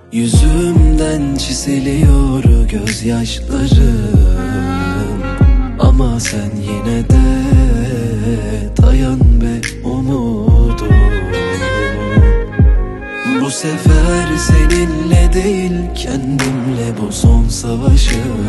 Yüzümden çiziliyor gözyaşlarım, ama sen yine de dayan be umudum. Bu sefer seninle değil kendimle bu son savaşım.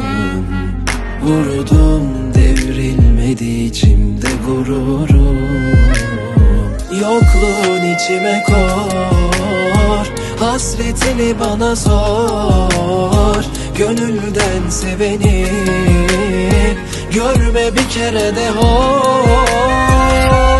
Vurdum devrilmedi içimde gururum. Yokluğun içime kor, hasretini bana sor. Gönülden seveni görme bir kere de hor.